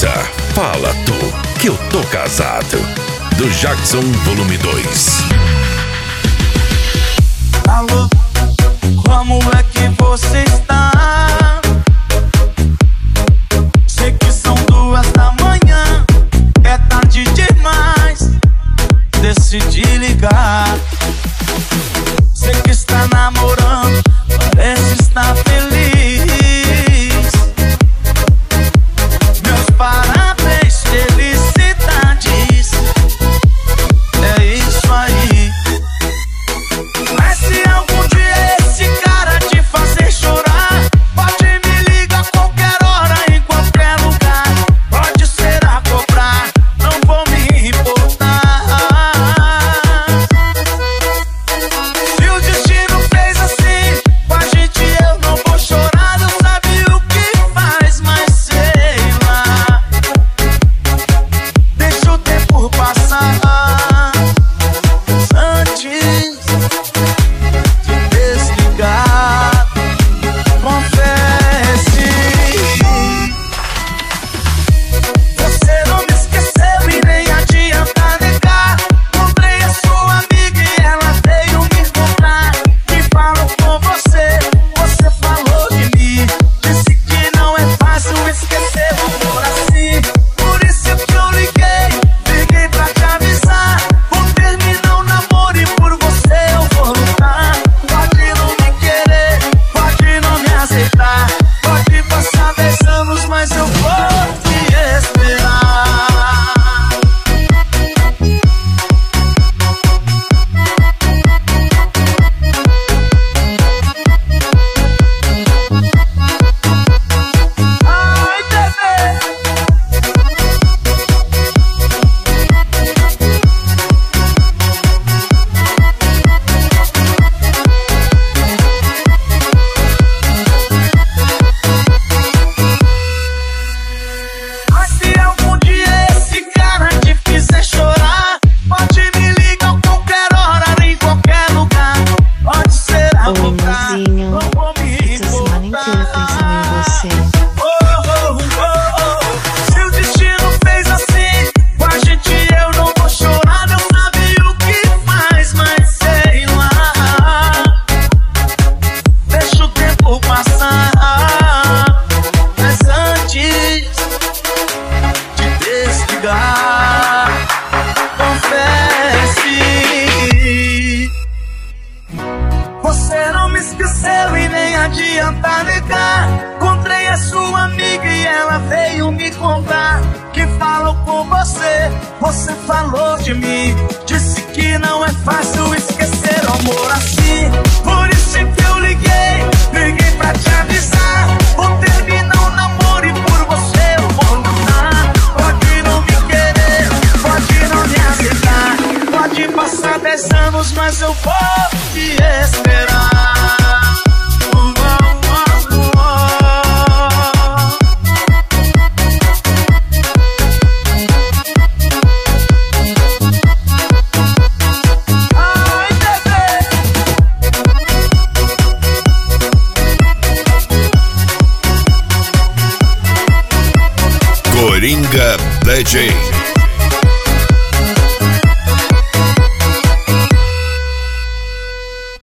Essa, fala tu, que eu tô casado. Do Jackson, volume 2. Alô, como é que você está? Sei que são 2 da manhã, é tarde demais. Decidi ligar. Sei que está namorando, parece estar feliz. Meus parabéns, felicidades. É isso aí. Mas se algum dia esse cara te fazer chorar, pode me ligar a qualquer hora, em qualquer lugar. Pode ser a cobrar, não vou me importar. Se o destino fez assim com a gente, eu não vou chorar. Não sabe o que faz, mas sei lá. Deixa o tempo passar antes de desligar. Confesse, você não me esqueceu e nem adianta negar. Comprei a sua amiga e ela veio me encontrar. Que falou com você, você falou de mim. Disse que não é fácil esquecer o amor assim. Por isso que eu liguei pra te avisar. Vou terminar o namoro e por você eu vou lutar. Pode não me querer, pode não me aceitar. Pode passar 10 anos, mas eu vou te esperar. Ai, bebê, mas se algum dia esse cara te fizer chorar, pode me ligar a qualquer hora, em qualquer lugar. Pode ser a Oi, cobrar, mozinho. não vou me Essa semana inteira pensando em você. Se o destino fez assim com a gente, eu não vou chorar. Não sabe o que faz, mas sei lá. Deixa o tempo passar, mas antes de desligar, confesse. Você não me esqueceu e nem adianta negar. Encontrei a sua amiga e ela veio me contar. Que falou com você, você falou de mim. Disse que não é fácil esquecer o amor assim. Por isso que eu liguei pra te avisar. Vou terminar o namoro e por você eu vou lutar. Pode não me querer, pode não me aceitar. Pode passar 10 anos, mas eu vou te esperar. Ai, bebê, Coringa DJ.